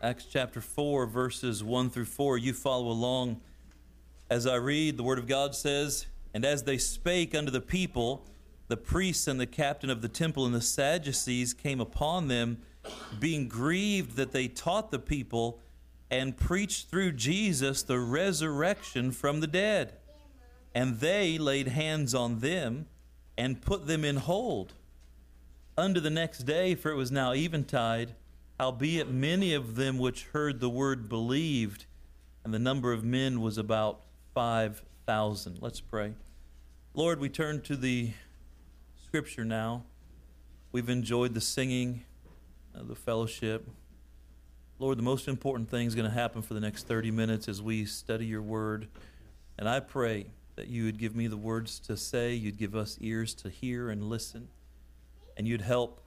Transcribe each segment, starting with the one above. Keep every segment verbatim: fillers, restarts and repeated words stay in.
Acts chapter four, verses one through four. You follow along as I read. The Word of God says, "And as they spake unto the people, the priests and the captain of the temple and the Sadducees came upon them, being grieved that they taught the people and preached through Jesus the resurrection from the dead. And they laid hands on them and put them in hold unto the next day, for it was now eventide. Howbeit many of them which heard the word believed, and the number of men was about five thousand." Let's pray. Lord, we turn to the Scripture now. We've enjoyed the singing, uh, the fellowship. Lord, the most important thing is going to happen for the next thirty minutes as we study your word. And I pray that you would give me the words to say, you'd give us ears to hear and listen, and you'd help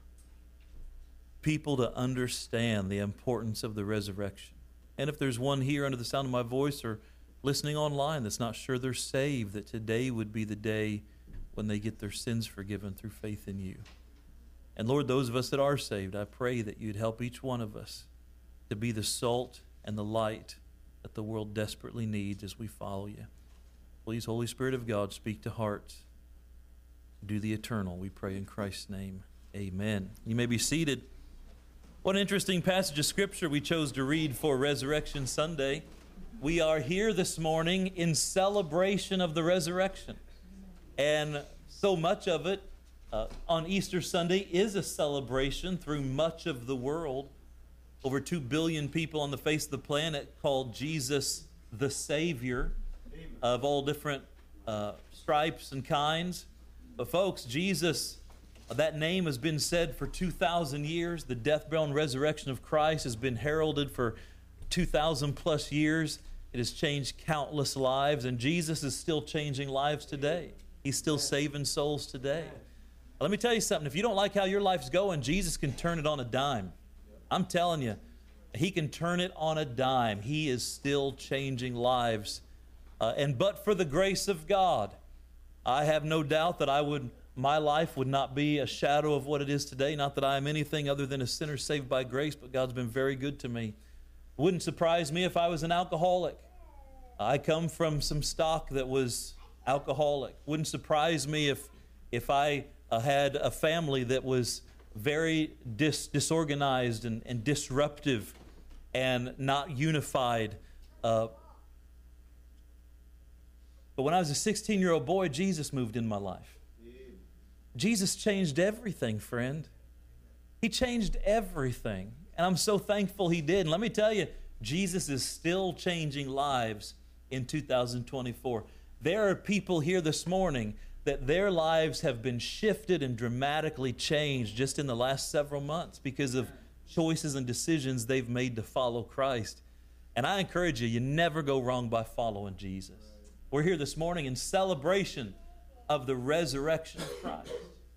people to understand the importance of the resurrection. And if there's one here under the sound of my voice or listening online that's not sure they're saved, that today would be the day when they get their sins forgiven through faith in you. And Lord, those of us that are saved, I pray that you'd help each one of us to be the salt and the light that the world desperately needs as we follow you. Please, Holy Spirit of God, speak to hearts. Do the eternal, we pray in Christ's name. Amen. You may be seated. What an interesting passage of Scripture we chose to read for Resurrection Sunday. We are here this morning in celebration of the resurrection. And so much of it uh, on Easter Sunday is a celebration through much of the world. Over two billion people on the face of the planet call Jesus the Savior of all different uh, stripes and kinds. But folks, Jesus, that name has been said for two thousand years. The death, burial, and resurrection of Christ has been heralded for two thousand plus years. It has changed countless lives, and Jesus is still changing lives today. He's still saving souls today. Let me tell you something. If you don't like how your life's going, Jesus can turn it on a dime. I'm telling you, he can turn it on a dime. He is still changing lives. Uh, and but for the grace of God, I have no doubt that I would, my life would not be a shadow of what it is today. Not that I am anything other than a sinner saved by grace, but God's been very good to me. It wouldn't surprise me if I was an alcoholic. I come from some stock that was alcoholic. Wouldn't surprise me if if I uh, had a family that was very dis- disorganized and, and disruptive and not unified. Uh, but when I was a sixteen-year-old boy, Jesus moved in my life. Jesus changed everything, friend. He changed everything. And I'm so thankful he did. And let me tell you, Jesus is still changing lives in two thousand twenty-four. There are people here this morning that their lives have been shifted and dramatically changed just in the last several months because of choices and decisions they've made to follow Christ. And I encourage you, you never go wrong by following Jesus. We're here this morning in celebration of the resurrection of Christ.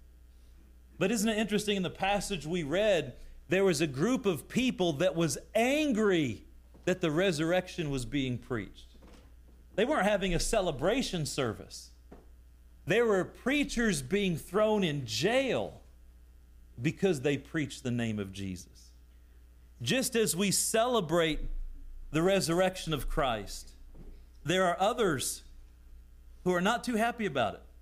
But isn't it interesting, in the passage we read, there was a group of people that was angry that the resurrection was being preached. They weren't having a celebration service. There were preachers being thrown in jail because they preached the name of Jesus. Just as we celebrate the resurrection of Christ, there are others who are not too happy about it,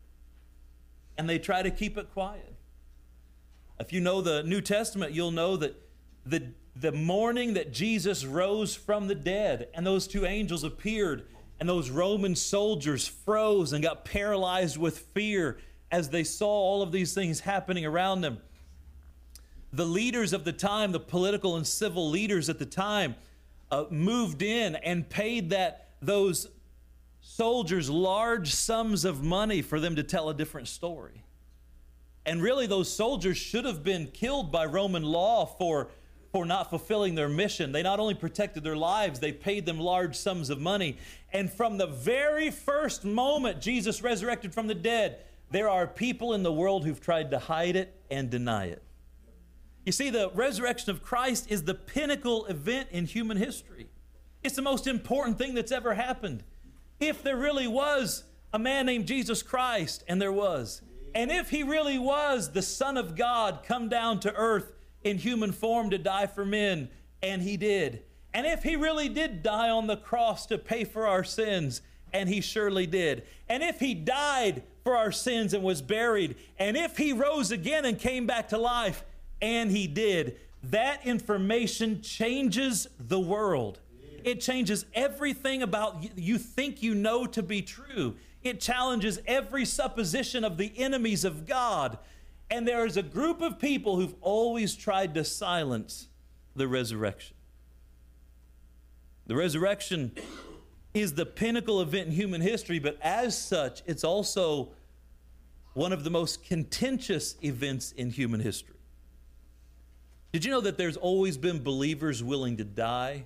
and they try to keep it quiet. If you know the New Testament, you'll know that the, the morning that Jesus rose from the dead and those two angels appeared, and those Roman soldiers froze and got paralyzed with fear as they saw all of these things happening around them. The leaders of the time, the political and civil leaders at the time, uh, moved in and paid that those soldiers large sums of money for them to tell a different story. And really, those soldiers should have been killed by Roman law for, for not fulfilling their mission. They not only protected their lives, they paid them large sums of money. And from the very first moment Jesus resurrected from the dead, there are people in the world who've tried to hide it and deny it. You see, the resurrection of Christ is the pinnacle event in human history. It's the most important thing that's ever happened. If there really was a man named Jesus Christ, and there was, and if he really was the Son of God come down to earth in human form to die for men, and he did, And if he really did die on the cross to pay for our sins, and he surely did, and if he died for our sins and was buried, and if he rose again and came back to life, and he did, that information changes the world. It changes everything about you, you think you know to be true. It challenges every supposition of the enemies of God. And there is a group of people who've always tried to silence the resurrection. The resurrection is the pinnacle event in human history, but as such, it's also one of the most contentious events in human history. Did you know that there's always been believers willing to die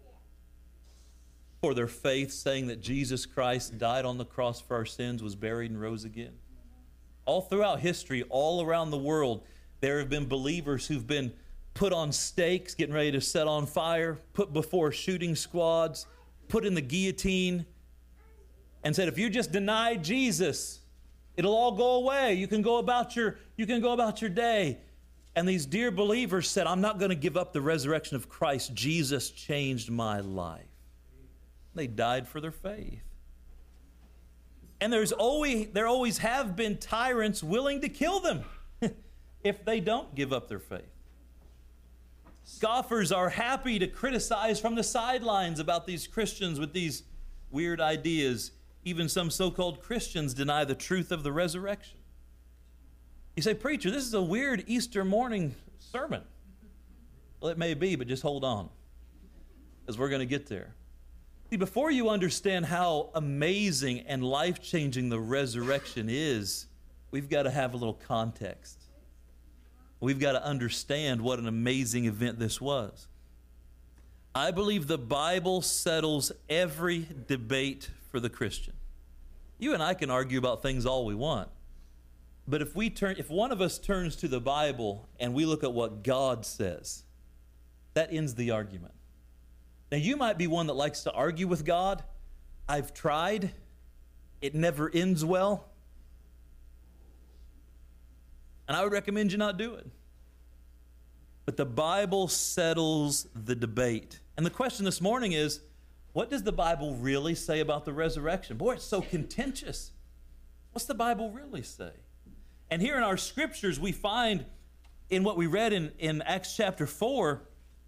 for their faith, saying that Jesus Christ died on the cross for our sins, was buried, and rose again? All throughout history, all around the world, there have been believers who've been put on stakes, getting ready to set on fire, put before shooting squads, put in the guillotine, and said, if you just deny Jesus, it'll all go away. You can go about your, you can go about your day. And these dear believers said, I'm not going to give up the resurrection of Christ. Jesus changed my life. They died for their faith. And there's always, there always have been tyrants willing to kill them if they don't give up their faith. Scoffers are happy to criticize from the sidelines about these Christians with these weird ideas. Even some so-called Christians deny the truth of the resurrection. You say, preacher, this is a weird Easter morning sermon. Well, it may be, but just hold on, as we're going to get there. See, before you understand how amazing and life-changing the resurrection is, we've got to have a little context. We've got to understand what an amazing event this was. I believe the Bible settles every debate for the Christian. You and I can argue about things all we want. But if we turn, if one of us turns to the Bible and we look at what God says, that ends the argument. Now, you might be one that likes to argue with God. I've tried. It never ends well. And I would recommend you not do it. But the Bible settles the debate. And the question this morning is, what does the Bible really say about the resurrection? Boy, it's so contentious. What's the Bible really say? And here in our scriptures, we find in what we read in, in Acts chapter four,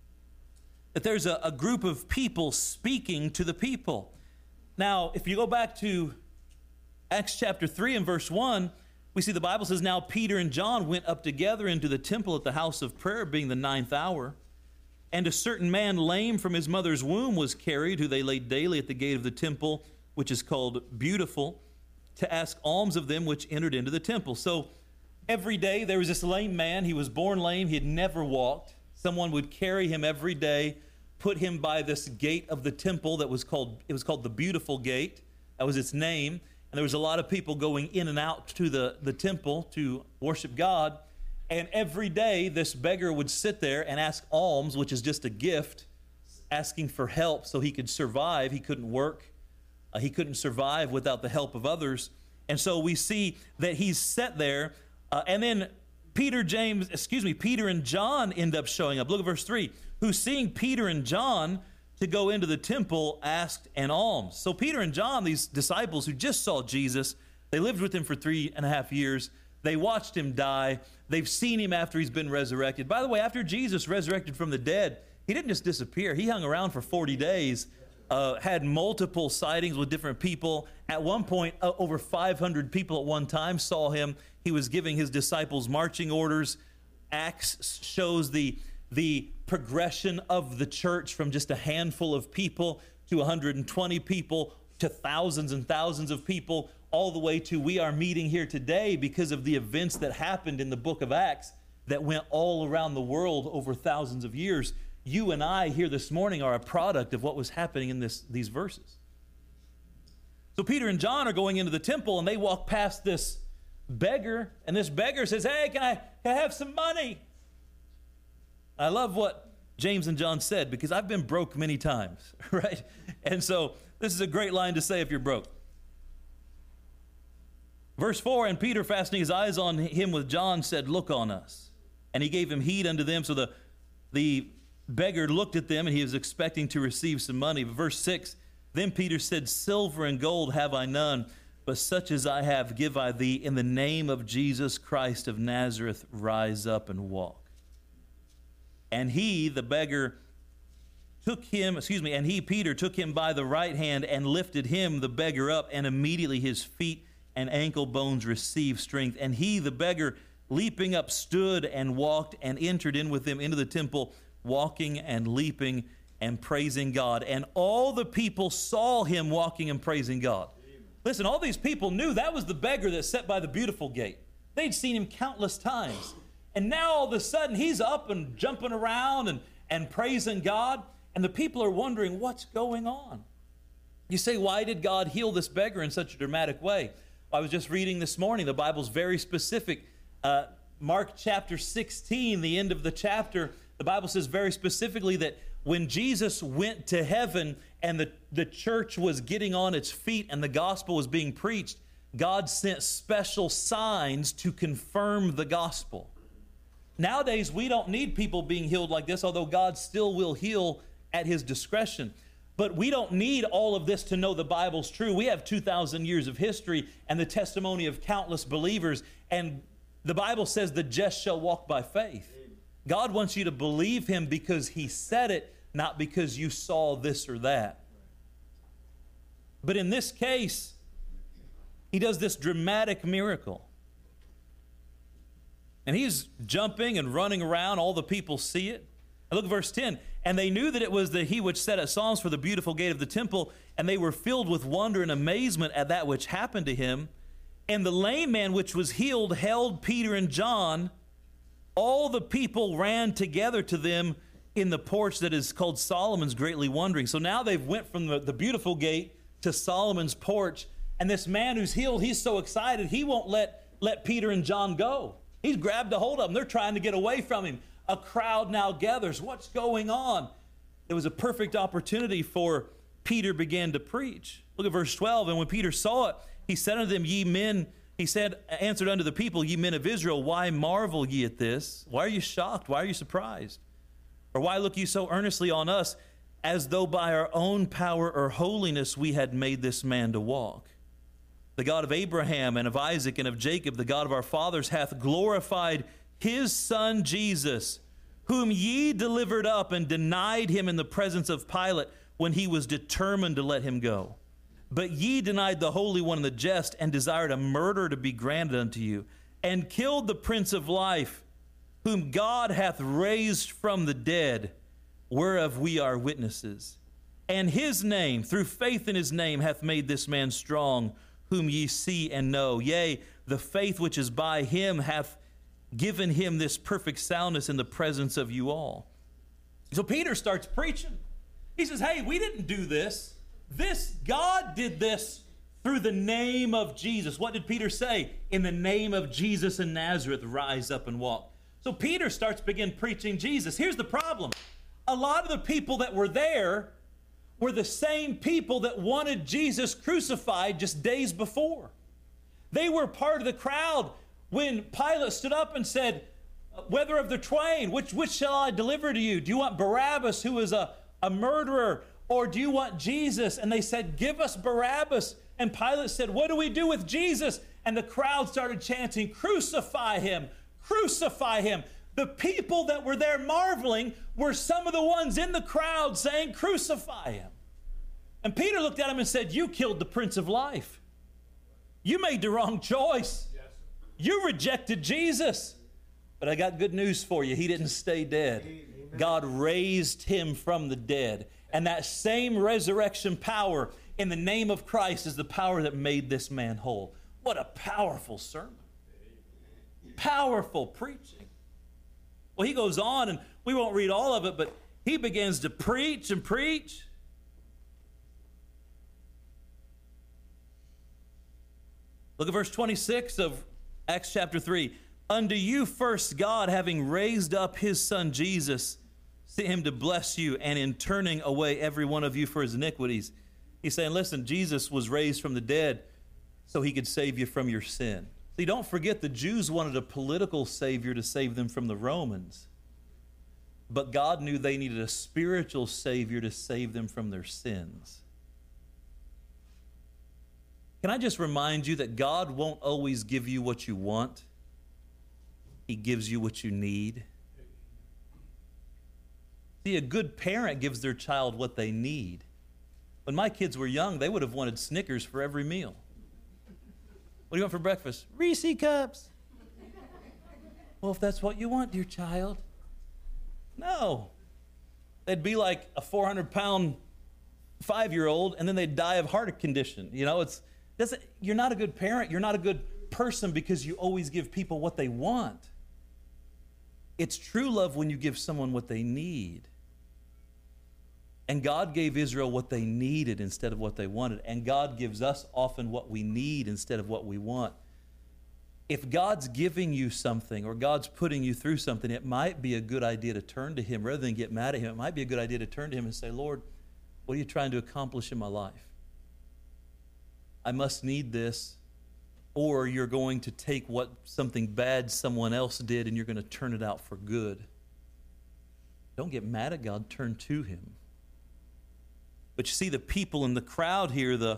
that there's a, a group of people speaking to the people. Now, if you go back to Acts chapter three and verse one, we see the Bible says, now Peter and John went up together into the temple at the house of prayer, being the ninth hour. And a certain man lame from his mother's womb was carried, who they laid daily at the gate of the temple, which is called Beautiful, to ask alms of them which entered into the temple. So every day there was this lame man. He was born lame. He had never walked. Someone would carry him every day, put him by this gate of the temple that was called, it was called the Beautiful Gate. That was its name. And there was a lot of people going in and out to the, the temple to worship God. And every day this beggar would sit there and ask alms, which is just a gift, asking for help so he could survive. He couldn't work. Uh, he couldn't survive without the help of others. And so we see that he's set there. Uh, and then Peter, James, excuse me, Peter and John end up showing up. Look at verse three. Who, seeing Peter and John to go into the temple, asked an alms. So Peter and John, these disciples who just saw Jesus, they lived with him for three and a half years. They watched him die. They've seen him after he's been resurrected. By the way, after Jesus resurrected from the dead, he didn't just disappear. He hung around for forty days, uh, had multiple sightings with different people. At one point, uh, over five hundred people at one time saw him. He was giving his disciples marching orders. Acts shows the, the progression of the church from just a handful of people to one hundred twenty people to thousands and thousands of people, all the way to we are meeting here today because of the events that happened in the book of Acts that went all around the world over thousands of years. You and I here this morning are a product of what was happening in this, these verses. So Peter and John are going into the temple, and they walk past this beggar, and this beggar says, hey, can I, can I have some money? I love what James and John said, because I've been broke many times, right? And so this is a great line to say if you're broke. Verse four, and Peter, fastening his eyes on him with John, said, look on us. And he gave him heed unto them. So the, the beggar looked at them, and he was expecting to receive some money. But verse six, then Peter said, silver and gold have I none, but such as I have give I thee. In the name of Jesus Christ of Nazareth, rise up and walk. And he, the beggar, took him, excuse me, and he, Peter, took him by the right hand and lifted him, the beggar, up, and immediately his feet and ankle bones received strength. And he, the beggar, leaping up, stood and walked and entered in with them into the temple, walking and leaping and praising God. And all the people saw him walking and praising God. Amen. Listen, all these people knew that was the beggar that sat by the beautiful gate. They'd seen him countless times. And now all of a sudden he's up and jumping around and, and praising God. And the people are wondering what's going on. You say, why did God heal this beggar in such a dramatic way? I was just reading this morning. The Bible's very specific. Uh, Mark chapter sixteen, the end of the chapter, the Bible says very specifically that when Jesus went to heaven and the, the church was getting on its feet and the gospel was being preached, God sent special signs to confirm the gospel. Nowadays, we don't need people being healed like this, although God still will heal at his discretion. But we don't need all of this to know the Bible's true. We have two thousand years of history and the testimony of countless believers, and the Bible says the just shall walk by faith. God wants you to believe him because he said it, not because you saw this or that. But in this case, he does this dramatic miracle. And he's jumping and running around. All the people see it. And look at verse ten. And they knew that it was the he which sat at Psalms for the beautiful gate of the temple, and they were filled with wonder and amazement at that which happened to him. And the lame man which was healed held Peter and John. All the people ran together to them in the porch that is called Solomon's, greatly wondering. So now they've went from the, the beautiful gate to Solomon's porch. And this man who's healed, he's so excited, he won't let, let Peter and John go. He's grabbed a hold of them. They're trying to get away from him. A crowd now gathers. What's going on? It was a perfect opportunity for Peter began to preach. Look at verse twelve. And when Peter saw it, he said unto them, ye men, he said, answered unto the people, ye men of Israel, why marvel ye at this? Why are you shocked? Why are you surprised? Or why look ye so earnestly on us, as though by our own power or holiness we had made this man to walk? The God of Abraham and of Isaac and of Jacob, the God of our fathers, hath glorified his son Jesus, whom ye delivered up and denied him in the presence of Pilate when he was determined to let him go. But ye denied the Holy One in the just, and desired a murder to be granted unto you, and killed the Prince of Life, whom God hath raised from the dead, whereof we are witnesses. And his name, through faith in his name, hath made this man strong, whom ye see and know. Yea, the faith which is by him hath given him this perfect soundness in the presence of you all. So Peter starts preaching. He says, hey, we didn't do this. This, God did this through the name of Jesus. What did Peter say? In the name of Jesus in Nazareth, rise up and walk. So Peter starts begin preaching Jesus. Here's the problem. A lot of the people that were there were the same people that wanted Jesus crucified just days before. They were part of the crowd when Pilate stood up and said, whether of the twain, which, which shall I deliver to you? Do you want Barabbas, who is a, a murderer, or do you want Jesus? And they said, give us Barabbas. And Pilate said, what do we do with Jesus? And the crowd started chanting, crucify him, crucify him. The people that were there marveling were some of the ones in the crowd saying, crucify him. And Peter looked at him and said, you killed the Prince of Life. You made the wrong choice. Yes. You rejected Jesus. But I got good news for you. He didn't stay dead. Amen. God raised him from the dead. And that same resurrection power in the name of Christ is the power that made this man whole. What a powerful sermon. Powerful preaching. Well, he goes on, and we won't read all of it, but he begins to preach and preach. Look at verse twenty-six of Acts chapter three. Unto you first God, having raised up his son Jesus, sent him to bless you, and in turning away every one of you for his iniquities. He's saying, listen, Jesus was raised from the dead so he could save you from your sin. See, don't forget the Jews wanted a political savior to save them from the Romans. but God knew they needed a spiritual Savior to save them from their sins. Can I just remind you that God won't always give you what you want? He gives you what you need. See, a good parent gives their child what they need. When my kids were young, they would have wanted Snickers for every meal. What do you want for breakfast? Reese cups. Well, if that's what you want, dear child. No. They'd be like a four hundred pound five-year-old, and then they'd die of heart condition. You know, it's doesn't. You're not a good parent. You're not a good person because you always give people what they want. It's true love when you give someone what they need. And God gave Israel what they needed instead of what they wanted. And God gives us often what we need instead of what we want. If God's giving you something or God's putting you through something, it might be a good idea to turn to Him rather than get mad at Him. It might be a good idea to turn to Him and say, Lord, what are you trying to accomplish in my life? I must need this. Or you're going to take what something bad someone else did and you're going to turn it out for good. Don't get mad at God. Turn to Him. But you see the people in the crowd here, the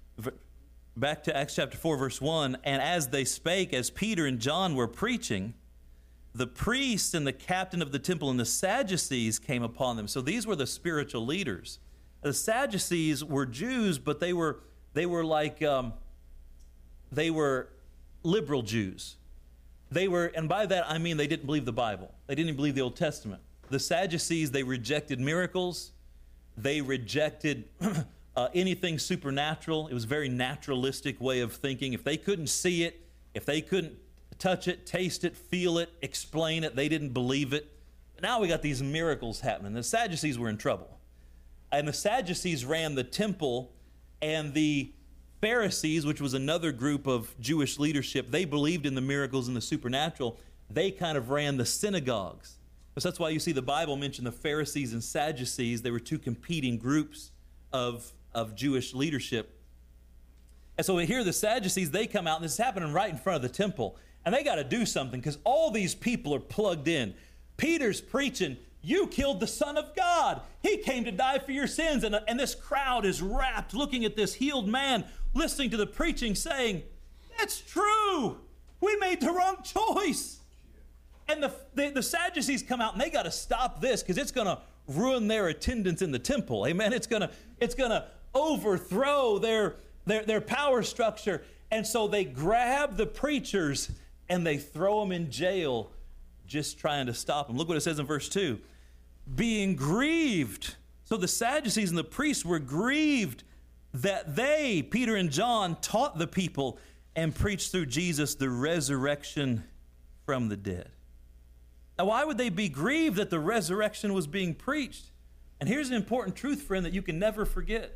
back to Acts chapter four, verse one, and as they spake, as Peter and John were preaching, the priests and the captain of the temple and the Sadducees came upon them. So these were the spiritual leaders. The Sadducees were Jews, but they were they were like um, they were liberal Jews. They were, and by that I mean they didn't believe the Bible. They didn't even believe the Old Testament. The Sadducees, they rejected miracles. They rejected uh, anything supernatural. It was a very naturalistic way of thinking. If they couldn't see it, if they couldn't touch it, taste it, feel it, explain it, they didn't believe it. Now we got these miracles happening. The Sadducees were in trouble. And the Sadducees ran the temple, and the Pharisees, which was another group of Jewish leadership, they believed in the miracles and the supernatural. They kind of ran the synagogues. So that's why you see the Bible mention the Pharisees and Sadducees. They were two competing groups of, of Jewish leadership. And so here the Sadducees, they come out, and this is happening right in front of the temple. And they got to do something because all these people are plugged in. Peter's preaching, you killed the Son of God. He came to die for your sins. And, and this crowd is rapt, looking at this healed man, listening to the preaching, saying, that's true. We made the wrong choice. And the, the, the Sadducees come out, and they got to stop this because it's going to ruin their attendance in the temple. Amen. It's going to it's going to overthrow their, their, their power structure. And so they grab the preachers and they throw them in jail, just trying to stop them. Look what it says in verse two. Being grieved. So the Sadducees and the priests were grieved that they, Peter and John, taught the people and preached through Jesus the resurrection from the dead. Now, why would they be grieved that the resurrection was being preached? And here's an important truth, friend, that you can never forget.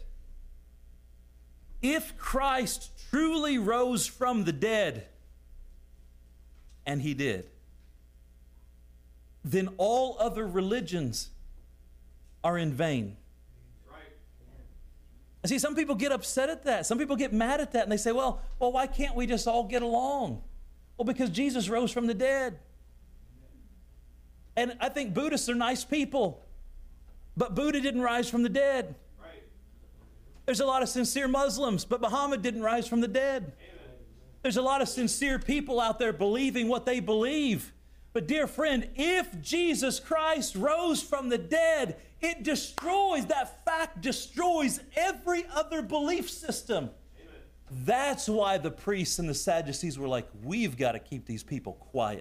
If Christ truly rose from the dead, and He did, then all other religions are in vain. Right. And see, some people get upset at that. Some people get mad at that, and they say, well, well, why can't we just all get along? Well, because Jesus rose from the dead. And I think Buddhists are nice people, but Buddha didn't rise from the dead. Right. There's a lot of sincere Muslims, but Muhammad didn't rise from the dead. Amen. There's a lot of sincere people out there believing what they believe. But dear friend, if Jesus Christ rose from the dead, it destroys, that fact destroys every other belief system. Amen. That's why the priests and the Sadducees were like, we've got to keep these people quiet.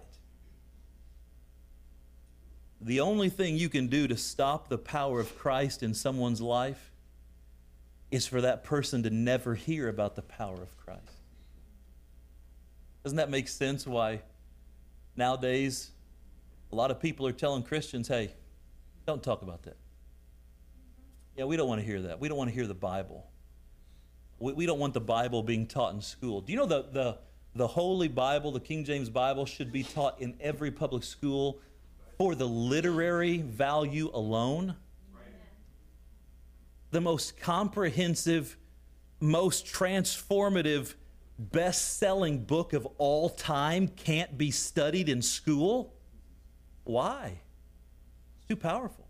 The only thing you can do to stop the power of Christ in someone's life is for that person to never hear about the power of Christ. Doesn't that make sense why nowadays a lot of people are telling Christians, hey, don't talk about that. Yeah, we don't want to hear that. We don't want to hear the Bible. We, we don't want the Bible being taught in school. Do you know the, the, the Holy Bible, the King James Bible, should be taught in every public school for the literary value alone? Right. The most comprehensive, most transformative, best-selling book of all time can't be studied in school? Why? It's too powerful.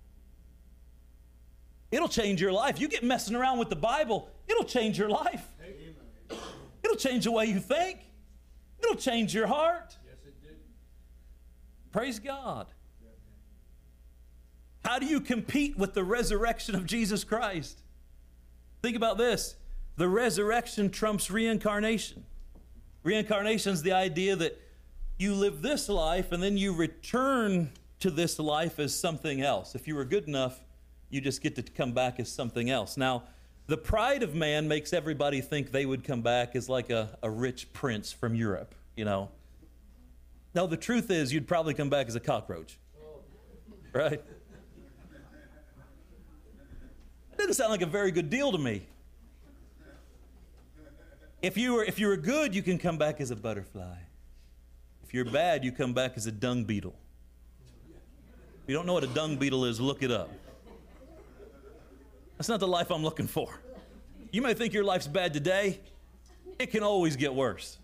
It'll change your life. You get messing around with the Bible, it'll change your life. Amen. It'll change the way you think. It'll change your heart. Yes, it did. Praise God. How do you compete with the resurrection of Jesus Christ? Think about this. The resurrection trumps reincarnation. Reincarnation is the idea that you live this life and then you return to this life as something else. If you were good enough, you just get to come back as something else. Now, the pride of man makes everybody think they would come back as like a, a rich prince from Europe, you know. No, the truth is you'd probably come back as a cockroach, right? That doesn't sound like a very good deal to me. If you were, if you were good, you can come back as a butterfly. If you're bad, you come back as a dung beetle. If you don't know what a dung beetle is, look it up. That's not the life I'm looking for. You may think your life's bad today. It can always get worse.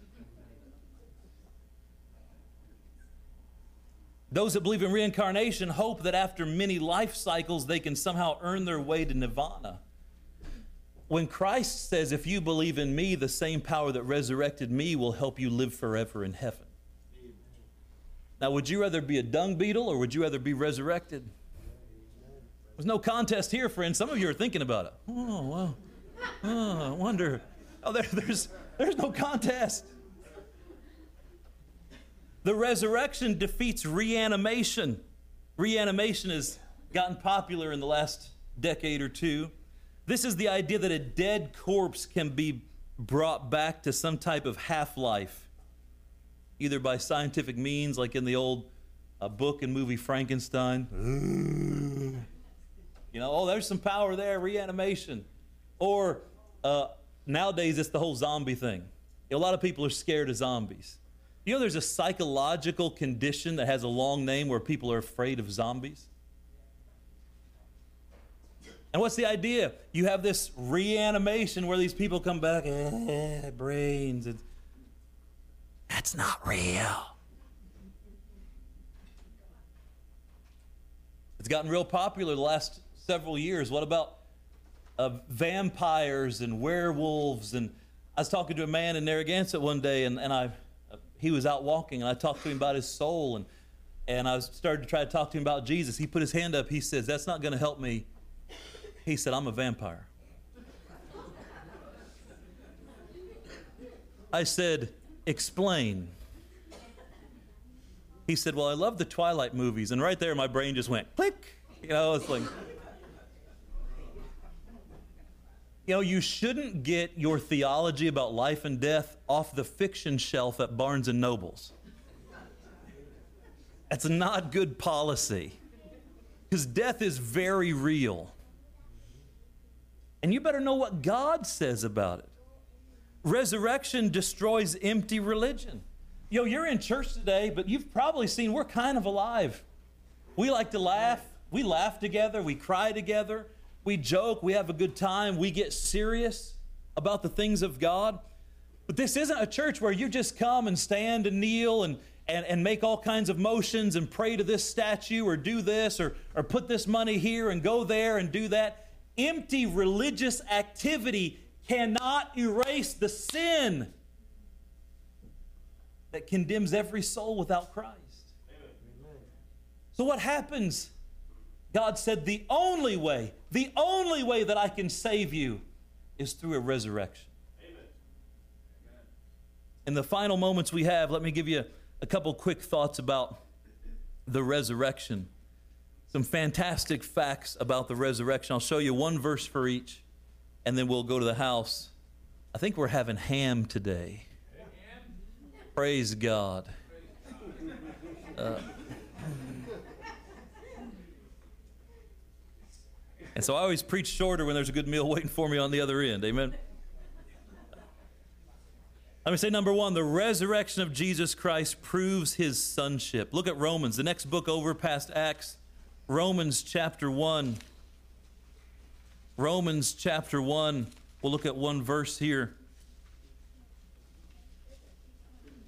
Those that believe in reincarnation hope that after many life cycles, they can somehow earn their way to nirvana. When Christ says, if you believe in me, the same power that resurrected me will help you live forever in heaven. Now, would you rather be a dung beetle or would you rather be resurrected? There's no contest here, friends. Some of you are thinking about it. Oh, well, oh, I wonder. Oh, there, there's, there's no contest. The resurrection defeats reanimation. Reanimation has gotten popular in the last decade or two. This is the idea that a dead corpse can be brought back to some type of half-life, either by scientific means, like in the old uh, book and movie Frankenstein. You know, oh, there's some power there, reanimation. Or uh, nowadays, it's the whole zombie thing. You know, a lot of people are scared of zombies. You know, there's a psychological condition that has a long name where people are afraid of zombies. And what's the idea? You have this reanimation where these people come back, eh, brains. It's, that's not real. It's gotten real popular the last several years. What about uh, vampires and werewolves? And I was talking to a man in Narragansett one day, and, and I... he was out walking, and I talked to him about his soul, and, and I started to try to talk to him about Jesus. He put his hand up. He says, that's not going to help me. He said, I'm a vampire. I said, explain. He said, well, I love the Twilight movies. And right there, my brain just went, click. You know, it's like, you know, you shouldn't get your theology about life and death off the fiction shelf at Barnes and Noble's. That's not good policy, because death is very real. And you better know what God says about it. Resurrection destroys empty religion. Yo, you're in church today, but you've probably seen we're kind of alive. We like to laugh. We laugh together. We cry together. We joke, we have a good time, we get serious about the things of God. But this isn't a church where you just come and stand and kneel and, and, and make all kinds of motions and pray to this statue or do this or, or put this money here and go there and do that. Empty religious activity cannot erase the sin that condemns every soul without Christ. Amen. So what happens? God said the only way, the only way that I can save you is through a resurrection. Amen. In the final moments we have, let me give you a couple quick thoughts about the resurrection. Some fantastic facts about the resurrection. I'll show you one verse for each, and then we'll go to the house. I think we're having ham today. Amen. Praise God. Uh, And so I always preach shorter when there's a good meal waiting for me on the other end. Amen. Let me say number one, the resurrection of Jesus Christ proves his sonship. Look at Romans, the next book over past Acts. Romans chapter one. Romans chapter one. We'll look at one verse here.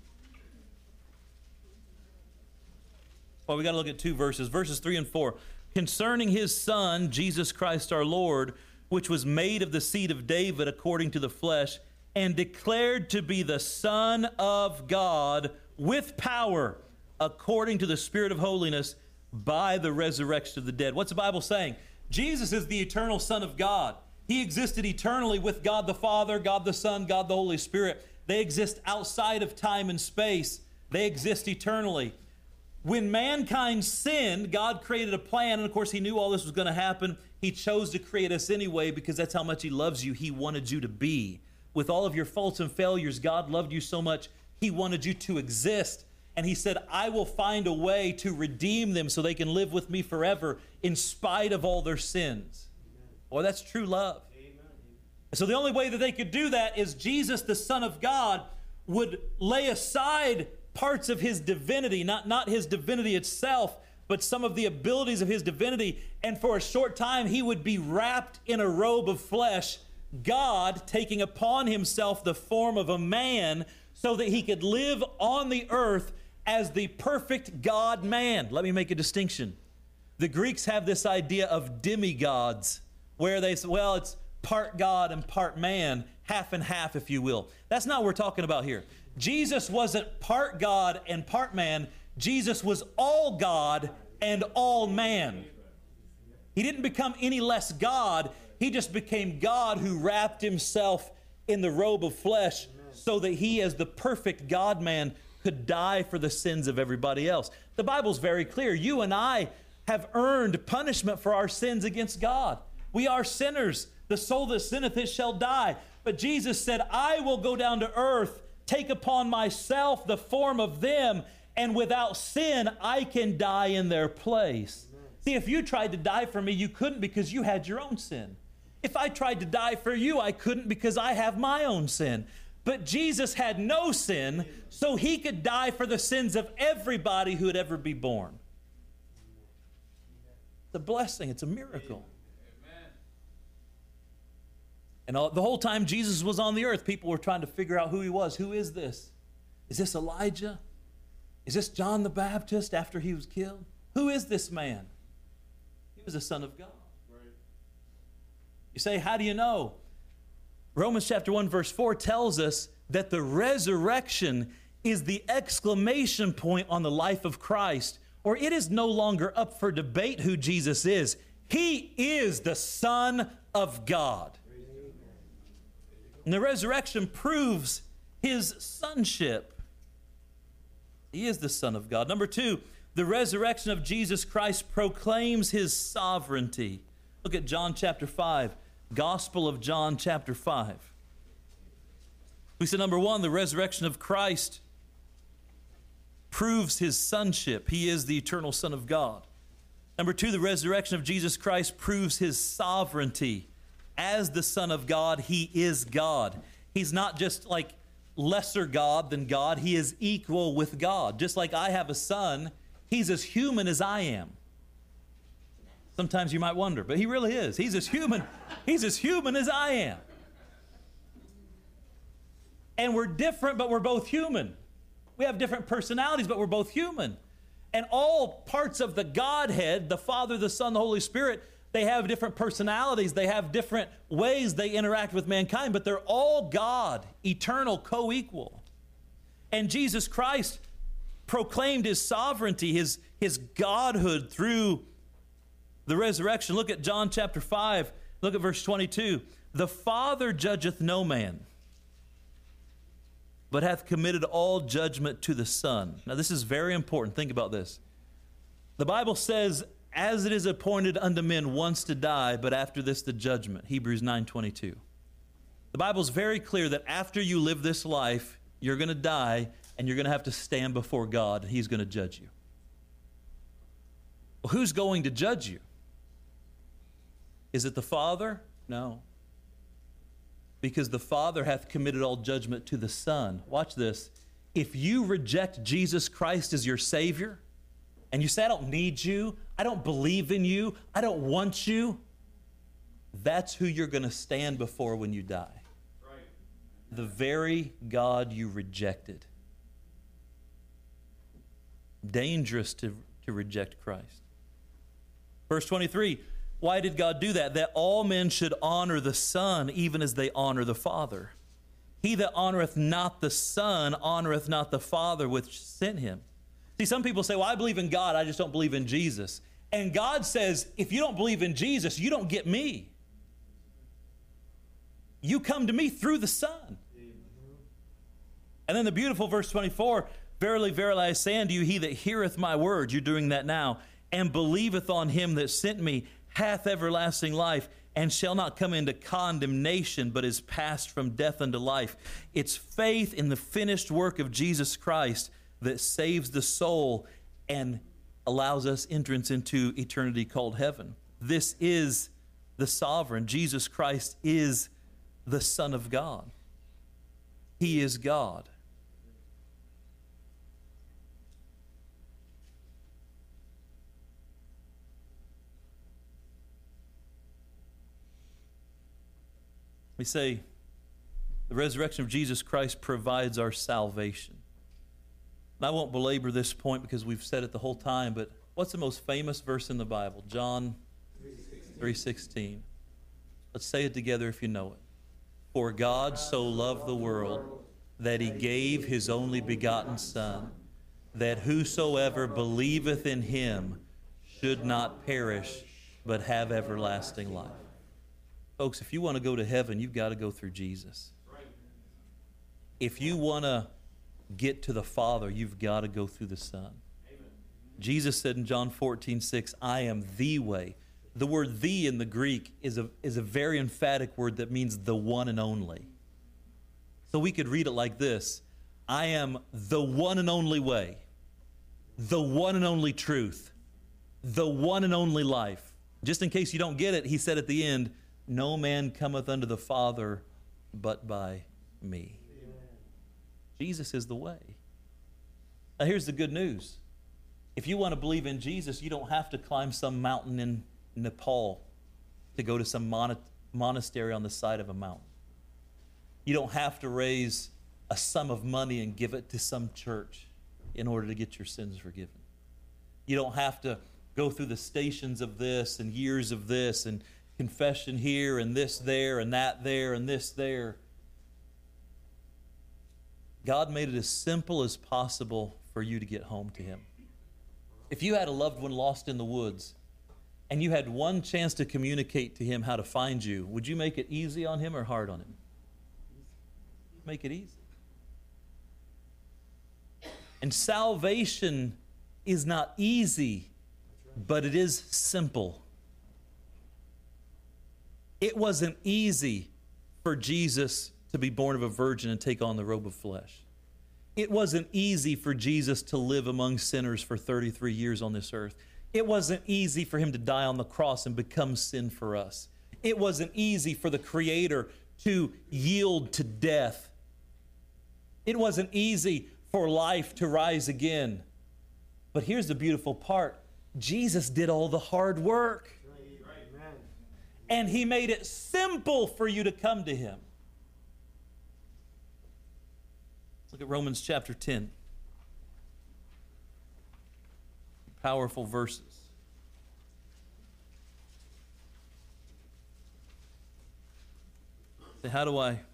Well, we got to look at two verses. Verses three and four. concerning his Son, Jesus Christ our Lord, which was made of the seed of David according to the flesh, and declared to be the Son of God with power, according to the Spirit of holiness, by the resurrection of the dead. What's the Bible saying? Jesus is the eternal Son of God. He existed eternally with God the Father, God the Son, God the Holy Spirit. They exist outside of time and space. They exist eternally. When mankind sinned, God created a plan, and of course he knew all this was going to happen. He chose to create us anyway because that's how much he loves you. He wanted you to be. With all of your faults and failures, God loved you so much, he wanted you to exist. And he said, I will find a way to redeem them so they can live with me forever in spite of all their sins. Boy, that's true love. Amen. So the only way that they could do that is Jesus, the Son of God, would lay aside parts of his divinity, not, not his divinity itself, but some of the abilities of his divinity. And for a short time, he would be wrapped in a robe of flesh, God taking upon himself the form of a man so that he could live on the earth as the perfect God-man. Let me make a distinction. The Greeks have this idea of demigods, where they say, well, it's part God and part man, half and half, if you will. That's not what we're talking about here. Jesus wasn't part God and part man. Jesus was all God and all man. He didn't become any less God. He just became God who wrapped himself in the robe of flesh so that he, as the perfect God-man, could die for the sins of everybody else. The Bible's very clear. You and I have earned punishment for our sins against God. We are sinners. The soul that sinneth, it shall die. But Jesus said, I will go down to earth, take upon myself the form of them, and without sin, I can die in their place. Amen. See, if you tried to die for me, you couldn't because you had your own sin. If I tried to die for you, I couldn't because I have my own sin. But Jesus had no sin, so he could die for the sins of everybody who would ever be born. It's a blessing. It's a miracle. Amen. And all, the whole time Jesus was on the earth, people were trying to figure out who he was. Who is this? Is this Elijah? Is this John the Baptist after he was killed? Who is this man? He was the Son of God. Right. You say, how do you know? Romans chapter one verse four tells us that the resurrection is the exclamation point on the life of Christ, or it is no longer up for debate who Jesus is. He is the Son of God. And the resurrection proves his sonship. He is the Son of God. Number two, the resurrection of Jesus Christ proclaims his sovereignty. Look at John chapter five. Gospel of John chapter five. We said number one, the resurrection of Christ proves his sonship. He is the eternal Son of God. Number two, the resurrection of Jesus Christ proves his sovereignty. As the Son of God, he is God. He's not just like lesser God than God. He is equal with God. Just like I have a son, he's as human as I am. Sometimes you might wonder, but he really is. He's as human. He's as human as I am. And we're different, but we're both human. We have different personalities, but we're both human. And all parts of the Godhead, the Father, the Son, the Holy Spirit, they have different personalities. They have different ways they interact with mankind, but they're all God, eternal, co-equal. And Jesus Christ proclaimed his sovereignty, his, his godhood through the resurrection. Look at John chapter five. Look at verse twenty-two. The Father judgeth no man, but hath committed all judgment to the Son. Now this is very important. Think about this. The Bible says, as it is appointed unto men once to die, but after this the judgment. Hebrews nine twenty-two. The Bible is very clear that after you live this life, you're going to die and you're going to have to stand before God and he's going to judge you. Well, who's going to judge you? Is it the Father? No. Because the Father hath committed all judgment to the Son. Watch this. If you reject Jesus Christ as your Savior, and you say, I don't need you, I don't believe in you, I don't want you, that's who you're going to stand before when you die. Right. The very God you rejected. Dangerous to, to reject Christ. Verse twenty-three, why did God do that? That all men should honor the Son, even as they honor the Father. He that honoreth not the Son honoreth not the Father which sent him. See, some people say, well, I believe in God, I just don't believe in Jesus. And God says, if you don't believe in Jesus, you don't get me. You come to me through the Son. And then the beautiful verse twenty-four, verily, verily, I say unto you, he that heareth my word, you're doing that now, and believeth on him that sent me, hath everlasting life, and shall not come into condemnation, but is passed from death unto life. It's faith in the finished work of Jesus Christ that saves the soul and allows us entrance into eternity called heaven. This is the sovereign. Jesus Christ is the Son of God. He is God. We say the resurrection of Jesus Christ provides our salvation. And I won't belabor this point because we've said it the whole time, but what's the most famous verse in the Bible? John three sixteen. Let's say it together if you know it. For God so loved the world that he gave his only begotten Son, that whosoever believeth in him should not perish, but have everlasting life. Folks, if you want to go to heaven, you've got to go through Jesus. If you want to get to the Father, you've got to go through the Son. Jesus said in John fourteen six, I am the way. The word the in the Greek is a, is a very emphatic word that means the one and only. So we could read it like this. I am the one and only way, the one and only truth, the one and only life. Just in case you don't get it, he said at the end, no man cometh unto the Father but by me. Amen. Jesus is the way. Now here's the good news. If you want to believe in Jesus, you don't have to climb some mountain in Nepal to go to some mon- monastery on the side of a mountain. You don't have to raise a sum of money and give it to some church in order to get your sins forgiven. You don't have to go through the stations of this and years of this and confession here and this there and that there and this there. God made it as simple as possible for you to get home to him. If you had a loved one lost in the woods and you had one chance to communicate to him how to find you, would you make it easy on him or hard on him? Make it easy. And salvation is not easy, but it is simple. It wasn't easy for Jesus to be born of a virgin and take on the robe of flesh. It wasn't easy for Jesus to live among sinners for thirty-three years on this earth. It wasn't easy for him to die on the cross and become sin for us. It wasn't easy for the Creator to yield to death. It wasn't easy for life to rise again. But here's the beautiful part. Jesus did all the hard work. And he made it simple for you to come to him. Look at Romans chapter ten. Powerful verses. Say, how do I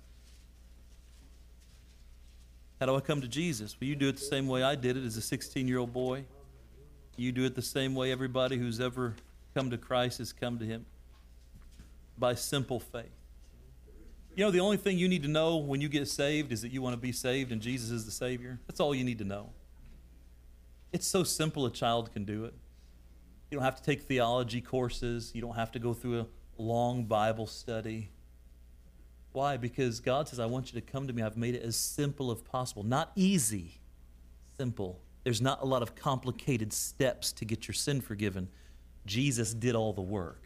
how do I come to Jesus? Well, you do it the same way I did it as a sixteen-year-old boy. You do it the same way everybody who's ever come to Christ has come to him. By simple faith. You know, the only thing you need to know when you get saved is that you want to be saved and Jesus is the Savior. That's all you need to know. It's so simple a child can do it. You don't have to take theology courses. You don't have to go through a long Bible study. Why? Because God says, I want you to come to me. I've made it as simple as possible. Not easy, simple. There's not a lot of complicated steps to get your sin forgiven. Jesus did all the work.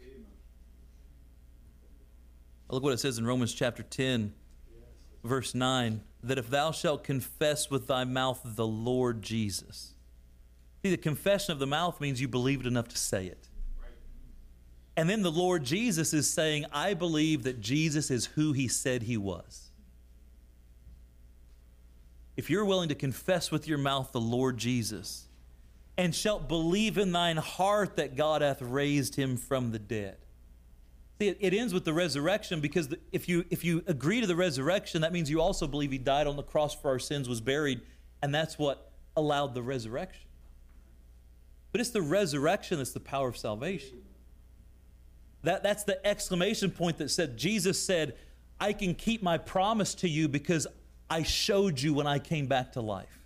Look what it says in Romans chapter ten, verse nine, that if thou shalt confess with thy mouth the Lord Jesus. See, the confession of the mouth means you believed enough to say it. And then the Lord Jesus is saying, I believe that Jesus is who he said he was. If you're willing to confess with your mouth the Lord Jesus, and shalt believe in thine heart that God hath raised him from the dead. See, it, it ends with the resurrection, because the, if you if you agree to the resurrection, that means you also believe he died on the cross for our sins, was buried, and that's what allowed the resurrection. But it's the resurrection that's the power of salvation. That, that's the exclamation point that said, Jesus said, I can keep my promise to you because I showed you when I came back to life.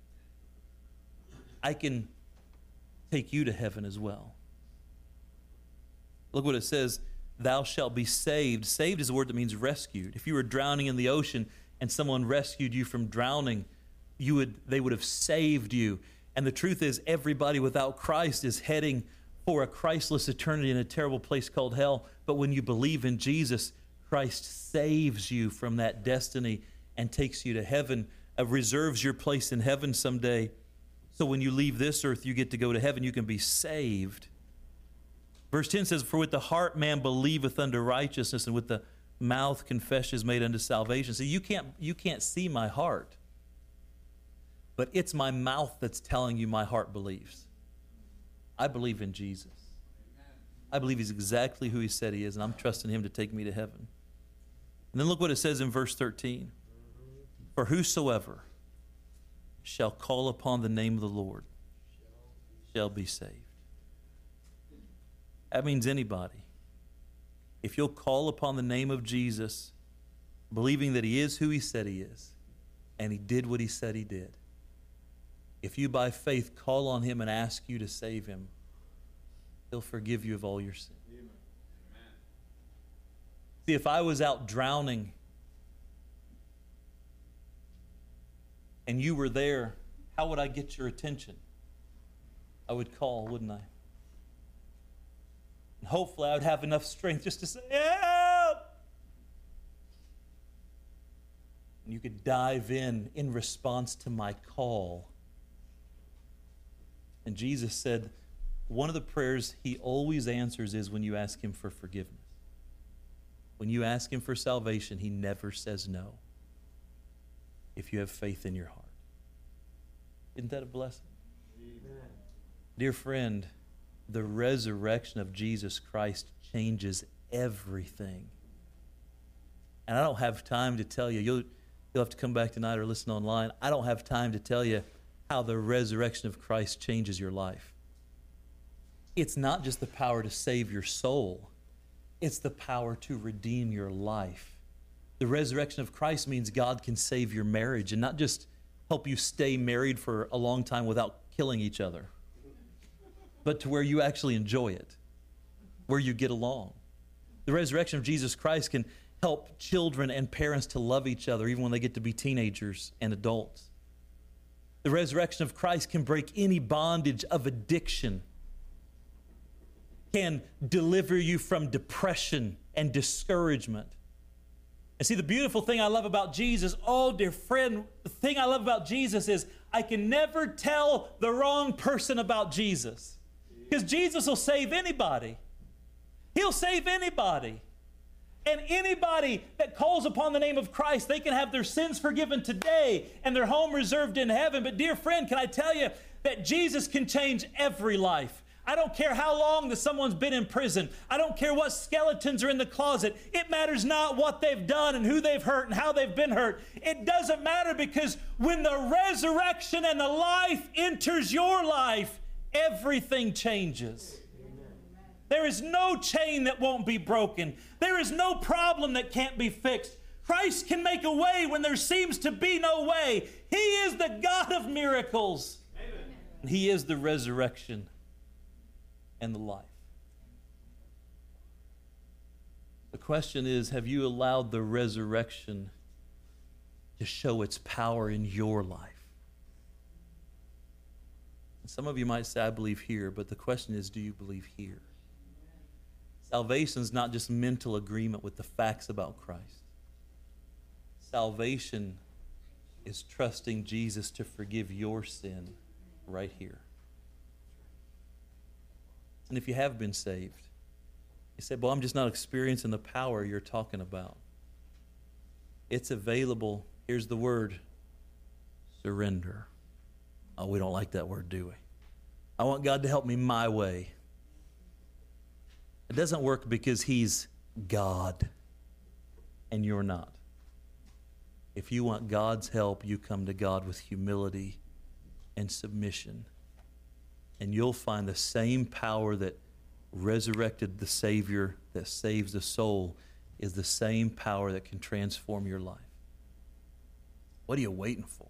I can take you to heaven as well. Look what it says, thou shalt be saved. Saved is a word that means rescued. If you were drowning in the ocean and someone rescued you from drowning, you would they would have saved you. And the truth is, everybody without Christ is heading for a Christless eternity in a terrible place called hell. But when you believe in Jesus, Christ saves you from that destiny and takes you to heaven, uh, reserves your place in heaven someday. So when you leave this earth, you get to go to heaven. You can be saved. Verse ten says, for with the heart man believeth unto righteousness, and with the mouth confession is made unto salvation. So you can't, you can't see my heart, but it's my mouth that's telling you my heart believes. I believe in Jesus. I believe he's exactly who he said he is, and I'm trusting him to take me to heaven. And then look what it says in verse thirteen. For whosoever shall call upon the name of the Lord shall be saved. That means anybody. If you'll call upon the name of Jesus, believing that he is who he said he is, and he did what he said he did, if you by faith call on him and ask you to save him, he'll forgive you of all your sin. Amen. See, if I was out drowning and you were there, how would I get your attention? I would call, wouldn't I? And hopefully I would have enough strength just to say, help! And you could dive in in response to my call. And Jesus said, one of the prayers he always answers is when you ask him for forgiveness. When you ask him for salvation, he never says no, if you have faith in your heart. Isn't that a blessing? Amen. Dear friend, the resurrection of Jesus Christ changes everything. And I don't have time to tell you, you'll, you'll have to come back tonight or listen online. I don't have time to tell you how the resurrection of Christ changes your life. It's not just the power to save your soul. It's the power to redeem your life. The resurrection of Christ means God can save your marriage and not just help you stay married for a long time without killing each other, but to where you actually enjoy it, where you get along. The resurrection of Jesus Christ can help children and parents to love each other even when they get to be teenagers and adults. The resurrection of Christ can break any bondage of addiction, can deliver you from depression and discouragement. And see, the beautiful thing I love about Jesus, oh, dear friend, the thing I love about Jesus is I can never tell the wrong person about Jesus. Because Jesus will save anybody. He'll save anybody. And anybody that calls upon the name of Christ, they can have their sins forgiven today and their home reserved in heaven. But dear friend, can I tell you that Jesus can change every life? I don't care how long that someone's been in prison. I don't care what skeletons are in the closet. It matters not what they've done and who they've hurt and how they've been hurt. It doesn't matter, because when the resurrection and the life enters your life, everything changes. There is no chain that won't be broken. There is no problem that can't be fixed. Christ can make a way when there seems to be no way. He is the God of miracles. Amen. And he is the resurrection and the life. The question is, have you allowed the resurrection to show its power in your life? And some of you might say, I believe here, but the question is, do you believe here? Salvation is not just mental agreement with the facts about Christ. Salvation is trusting Jesus to forgive your sin right here. And if you have been saved, you say, well, I'm just not experiencing the power you're talking about. It's available. Here's the word, surrender. Oh, we don't like that word, do we? I want God to help me my way. It doesn't work because He's God and you're not. If you want God's help, you come to God with humility and submission. And you'll find the same power that resurrected the Savior, that saves the soul, is the same power that can transform your life. What are you waiting for?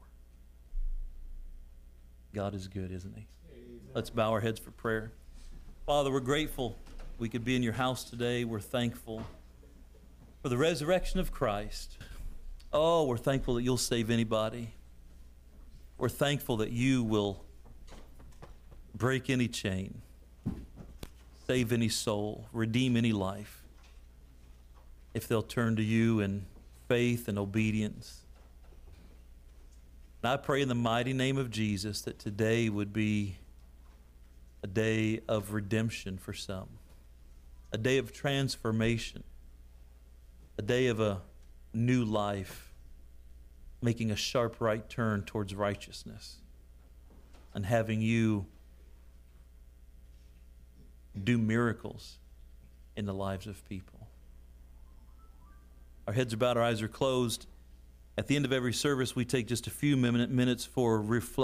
God is good, isn't He? Amen. Let's bow our heads for prayer. Father, we're grateful we could be in your house today. We're thankful for the resurrection of Christ. Oh, we're thankful that you'll save anybody. We're thankful that you will break any chain, save any soul, redeem any life, if they'll turn to you in faith and obedience. And I pray in the mighty name of Jesus that today would be a day of redemption for some, a day of transformation, a day of a new life, making a sharp right turn towards righteousness and having you do miracles in the lives of people. Our heads are bowed, our eyes are closed. At the end of every service, we take just a few minutes for reflection.